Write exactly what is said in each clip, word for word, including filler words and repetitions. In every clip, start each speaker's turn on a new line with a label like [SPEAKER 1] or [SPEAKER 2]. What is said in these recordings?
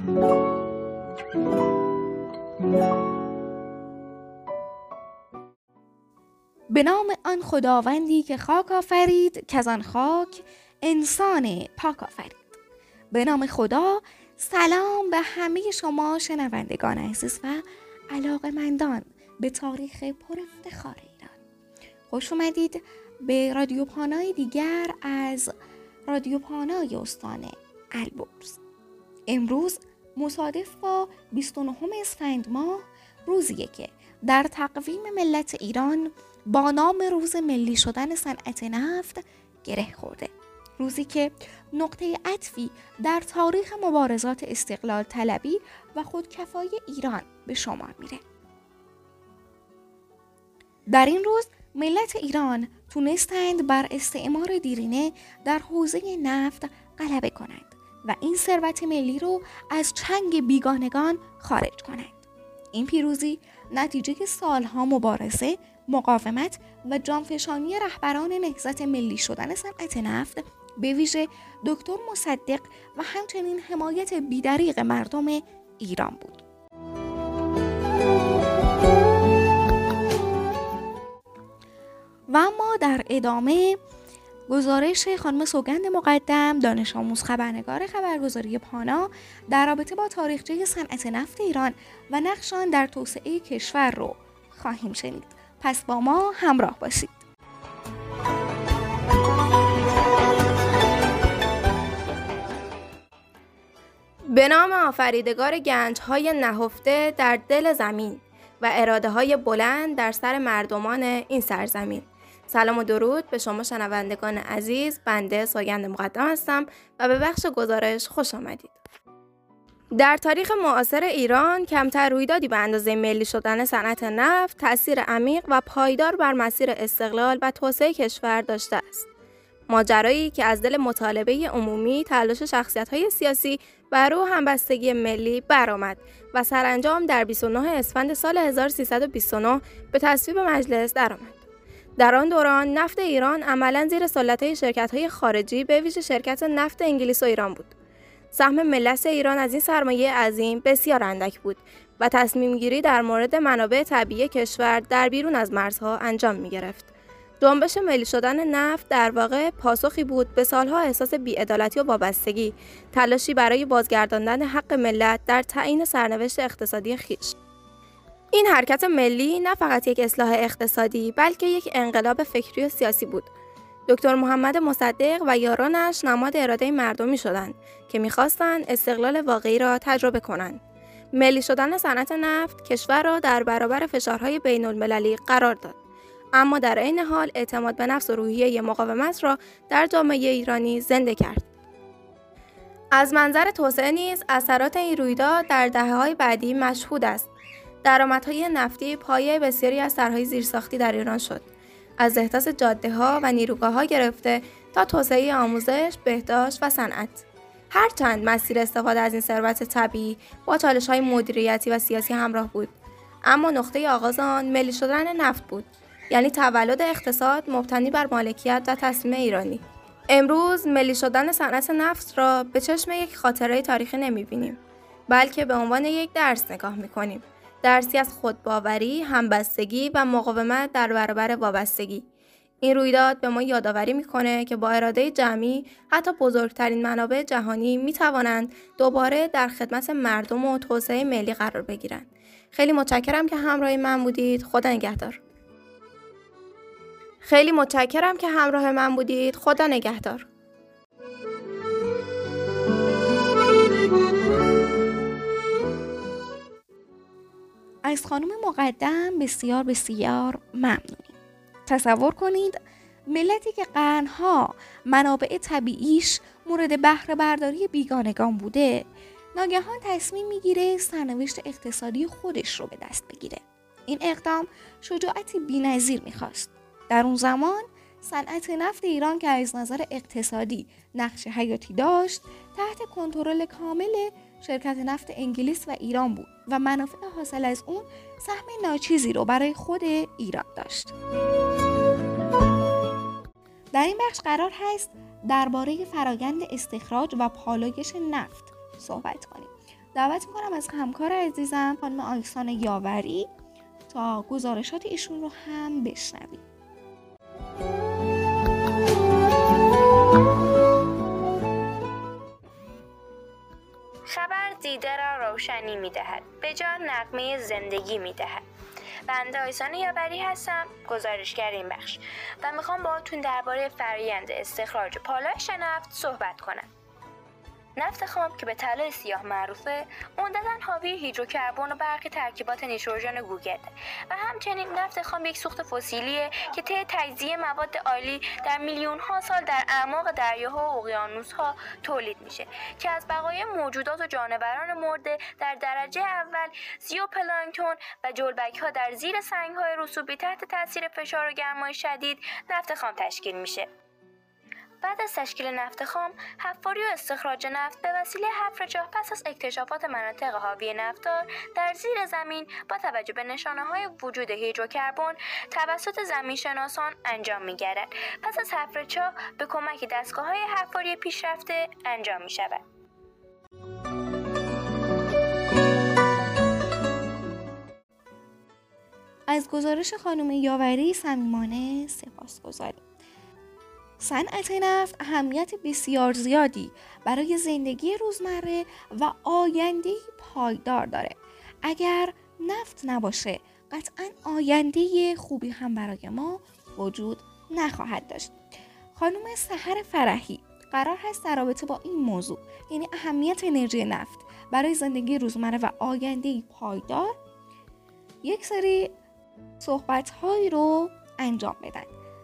[SPEAKER 1] به نام آن خداوندی که خاک آفرید، که از آن خاک انسان پاک آفرید. به نام خدا. سلام به همه شما شنوندگان عزیز و علاقه‌مندان به تاریخ پر افتخار ایران. خوش اومدید به رادیو پانای دیگر از رادیو پانای استان البرز. امروز مصادف با بیست و نهم اسفند ماه، روزیه که در تقویم ملت ایران با نام روز ملی شدن صنعت نفت گره خورده. روزی که نقطه عطفی در تاریخ مبارزات استقلال طلبی و خودکفایی ایران به شمار میره. در این روز ملت ایران تونستند بر استعمار دیرینه در حوزه نفت غلبه کنند و این ثروت ملی رو از چنگ بیگانگان خارج کنند. این پیروزی نتیجه سالها مبارزه، مقاومت و جانفشانی رهبران نهضت ملی شدن صنعت نفت، به ویژه دکتر مصدق و همچنین حمایت بیدریغ مردم ایران بود. و اما در ادامه گزارش خانم سوگند مقدم، دانش آموز خبرنگار خبرگزاری پانا، در رابطه با تاریخچه صنعت نفت ایران و نقش آن در توسعه کشور رو خواهیم شنید. پس با ما همراه باشید.
[SPEAKER 2] به نام آفریدگار گنج‌های نهفته در دل زمین و اراده‌های بلند در سر مردمان این سرزمین. سلام و درود به شما شنوندگان عزیز. بنده سوگند مقدم هستم و به بخش گزارش خوش آمدید. در تاریخ معاصر ایران کمتر رویدادی به اندازه ملی شدن صنعت نفت تأثیر عمیق و پایدار بر مسیر استقلال و توسعه کشور داشته است. ماجرایی که از دل مطالبه عمومی، تلاش شخصیت‌های سیاسی و روح همبستگی ملی برآمد و سرانجام در بیست و نه اسفند سال هزار و سیصد و بیست و نه به تصویب مجلس درآمد. در آن دوران نفت ایران عملاً زیر سلطه شرکت‌های خارجی، به ویژه شرکت نفت انگلیس و ایران بود. سهم ملت ایران از این سرمایه عظیم بسیار اندک بود و تصمیم گیری در مورد منابع طبیعی کشور در بیرون از مرزها انجام می گرفت. جنبش ملی شدن نفت در واقع پاسخی بود به سالها احساس بی‌عدالتی و وابستگی، تلاشی برای بازگرداندن حق ملت در تعیین سرنوشت اقتصادی خویش. این حرکت ملی نه فقط یک اصلاح اقتصادی، بلکه یک انقلاب فکری و سیاسی بود. دکتر محمد مصدق و یارانش نماد اراده مردمی شدند که می‌خواستند استقلال واقعی را تجربه کنند. ملی شدن صنعت نفت کشور را در برابر فشارهای بین‌المللی قرار داد، اما در عین حال اعتماد به نفس و روحیه مقاومت را در جامعه ایرانی زنده کرد. از منظر توسعه نیز اثرات این رویداد در دهه‌های بعدی مشهود است. درآمدهای نفتی پایه بسیاری از طرح‌های زیرساختی در ایران شد، از احداث جاده‌ها و نیروگاه‌ها گرفته تا توسعه آموزش، بهداشت و صنعت. هرچند مسیر استفاده از این ثروت طبیعی با چالش‌های مدیریتی و سیاسی همراه بود، اما نقطه آغاز آن ملی شدن نفت بود، یعنی تولد اقتصاد مبتنی بر مالکیت و تصمیم ایرانی. امروز ملی شدن صنعت نفت را به چشم یک خاطره تاریخی نمی‌بینیم، بلکه به عنوان یک درس نگاه می‌کنیم. درسی از خودباوری، همبستگی و مقاومت در برابر وابستگی. این رویداد به ما یادآوری می‌کنه که با اراده جمعی حتی بزرگترین منابع جهانی می‌توانند دوباره در خدمت مردم و توسعه ملی قرار بگیرند. خیلی متشکرم که همراه من بودید. خدا نگهدار. خیلی متشکرم که همراه من بودید. خدا نگهدار.
[SPEAKER 1] از خانم مقدم بسیار بسیار ممنونیم. تصور کنید ملتی که قرنها منابع طبیعیش مورد بهره برداری بیگانگان بوده، ناگهان تصمیم میگیره سرنوشت اقتصادی خودش رو به دست بگیره. این اقدام شجاعتی بی‌نظیر میخواست. در اون زمان صنعت نفت ایران که از نظر اقتصادی نقش حیاتی داشت، تحت کنترل کامل شرکت نفت انگلیس و ایران بود و منافع حاصل از اون سهم ناچیزی رو برای خود ایران داشت. در این بخش قرار هست درباره فرایند استخراج و پالایش نفت صحبت کنیم. دعوت میکنم از همکار عزیزم خانم آیسان یاوری تا گزارشات ایشون رو هم خانم آیسان یاوری تا گزارشات ایشون رو هم بشنویم.
[SPEAKER 3] خبر دیده را روشنی می‌دهد، به جان نغمه زندگی می‌دهد. بنده آیسان یاوری هستم، گزارشگر این بخش و میخوام باهاتون درباره فرآیند استخراج پالایش نفت صحبت کنم. نفت خام که به طلای سیاه معروفه، عمدتاً حاوی هیدروکربن و برخی ترکیبات نیتروژن گوگرد و همچنین نفت خام یک سوخت فسیلیه که طی تجزیه مواد آلی در میلیون ها سال در اعماق دریاها و اقیانوس‌ها تولید میشه که از بقایای موجودات و جانوران مرده در درجه اول زیوپلانکتون و جلبک‌ها در زیر سنگ‌های رسوبی تحت تاثیر فشار و گرمای شدید نفت خام تشکیل میشه. بعد از تشکیل نفت خام، حفاری و استخراج نفت به وسیله حفر جاه پس از اکتشافات مناطق حاوی نفتار در زیر زمین با توجه به نشانه‌های وجود هیدروکربن توسط زمینشناسان انجام می‌گردد. پس از حفر چاه به کمک دستگاه‌های حفاری پیشرفته انجام می‌شود.
[SPEAKER 1] از گزارش خانم یاوری صمیمانه سپاسگزاریم. صنعت نفت اهمیت بسیار زیادی برای زندگی روزمره و آینده پایدار داره. اگر نفت نباشه قطعاً آینده خوبی هم برای ما وجود نخواهد داشت. خانم سحر فرحی قرار هست در رابطه با این موضوع، یعنی اهمیت انرژی نفت برای زندگی روزمره و آینده پایدار، یک سری صحبت‌هایی رو انجام بدن.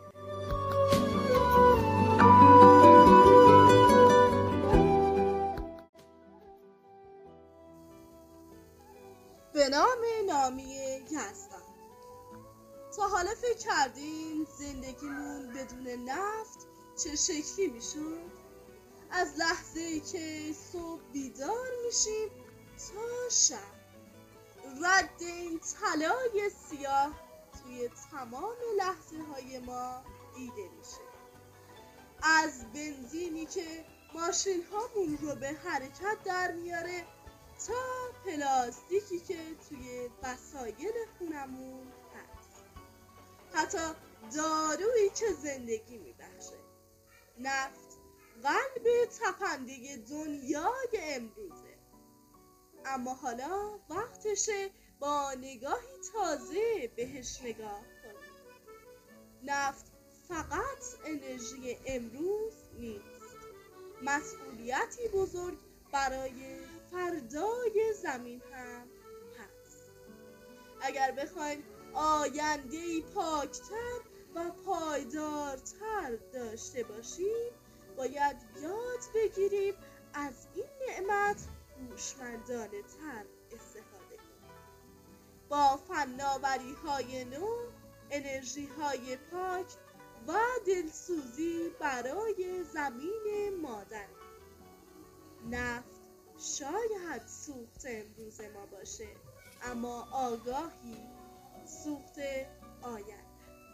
[SPEAKER 4] به نام نامی یزدان. تا حالا فکر کردین زندگیمون بدون نفت چه شکلی میشد؟ از لحظه‌ای که صبح بیدار میشیم تا شب، رد این طلای سیاه توی تمام لحظه های ما دیده میشه. از بنزینی که ماشین هامون رو به حرکت در میاره تا پلاستیکی که توی وسایل خونمون هست، حتی دارویی که زندگی میبخشه. نفت قلب تپنده دنیای امروزه، اما حالا وقتشه با نگاهی تازه بهش نگاه کنیم. نفت فقط انرژی امروز نیست، مسئولیتی بزرگ برای فردای زمین هم هست. اگر بخوایم آینده‌ای پاکتر و پایدارتر داشته باشیم، باید یاد بگیریم از این نعمت هوشمندانه تر استفاده کنیم. با فناوری‌های نو، انرژی‌های پاک و دلسوزی برای زمین مادر. نفت شاید سوخت امروز ما باشه، اما آگاهی سوخت آینده.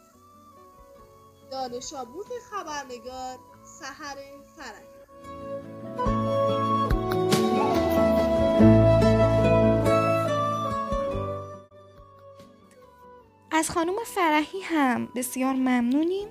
[SPEAKER 4] دانش آموز خبرنگار سحر فرحی.
[SPEAKER 1] از خانم فرحی هم بسیار ممنونیم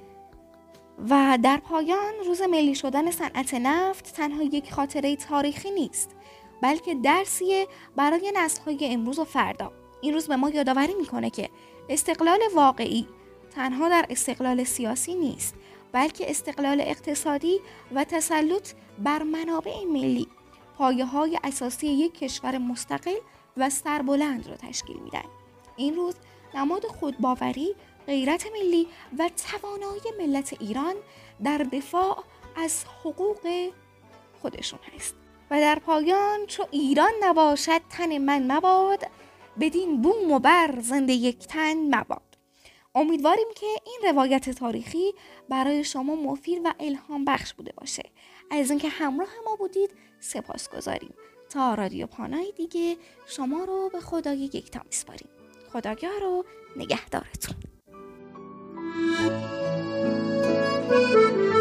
[SPEAKER 1] و در پایان روز ملی شدن صنعت نفت تنها یک خاطره تاریخی نیست، بلکه درسیه برای نسل‌های امروز و فردا. این روز به ما یادآوری میکنه که استقلال واقعی تنها در استقلال سیاسی نیست، بلکه استقلال اقتصادی و تسلط بر منابع ملی پایه‌های اساسی یک کشور مستقل و سربلند را تشکیل میدن. این روز نماد خودباوری، غیرت ملی و توانایی ملت ایران در دفاع از حقوق خودشون هست. و در پایان چو ایران نباشد تن من مباد، بدین بوم و بر زنده یک تن مباد. امیدواریم که این روایت تاریخی برای شما مفید و الهام بخش بوده باشه. از اینکه همراه ما بودید سپاسگزاریم. تا رادیو پانای دیگه شما رو به خدای یکتا میسپاریم. خداگاه رو نگهدارتون.